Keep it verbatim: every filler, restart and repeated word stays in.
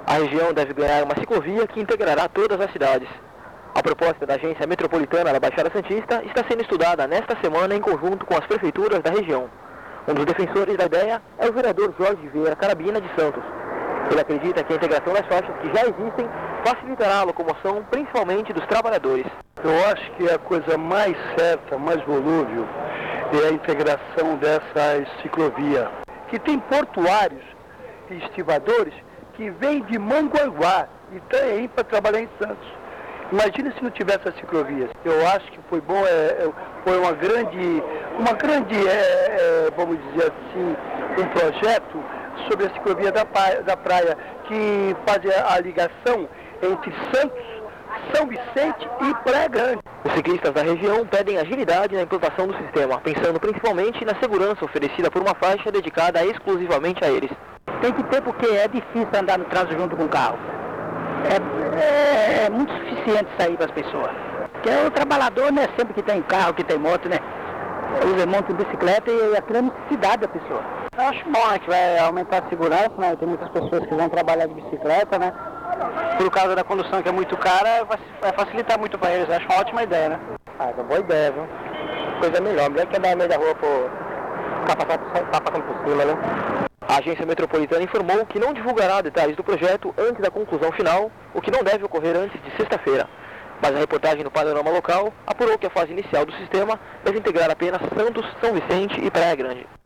A região deve ganhar uma ciclovia que integrará todas as cidades. A proposta da Agência Metropolitana da Baixada Santista está sendo estudada nesta semana em conjunto com as prefeituras da região. Um dos defensores da ideia é o vereador Jorge Vieira Carabina de Santos. Ele acredita que a integração das faixas que já existem facilitará a locomoção, principalmente dos trabalhadores. Eu acho que a coisa mais certa, mais volúvel, é a integração dessas ciclovias, que tem portuários e estivadores que vêm de Manguaguá e estão aí para trabalhar em Santos. Imagina se não tivesse as ciclovias. Eu acho que foi bom, é, foi uma grande, uma grande é, é, vamos dizer assim, um projeto sobre a ciclovia da praia, da praia que faz a ligação entre Santos, São Vicente e Praia Grande. Os ciclistas da região pedem agilidade na implantação do sistema, pensando principalmente na segurança oferecida por uma faixa dedicada exclusivamente a eles. Tem que ter, porque é difícil andar no trânsito junto com o carro. É, é, é muito suficiente sair para as pessoas. Porque o trabalhador, né, sempre que tem carro, que tem moto, né, usa monta em bicicleta e aquilo é necessidade da pessoa. Eu acho bom, né, que vai aumentar a segurança, né, tem muitas pessoas que vão trabalhar de bicicleta, né, por causa da condução que é muito cara, vai facilitar muito para eles. Eu acho uma ótima ideia, né. Ah, é uma boa ideia, viu? Coisa melhor, melhor que andar no meio da rua por ficar passando, tá passando por cima, né. A Agência Metropolitana informou que não divulgará detalhes do projeto antes da conclusão final, o que não deve ocorrer antes de sexta-feira. Mas a reportagem no Panorama Local apurou que a fase inicial do sistema deve integrar apenas Santos, São Vicente e Praia Grande.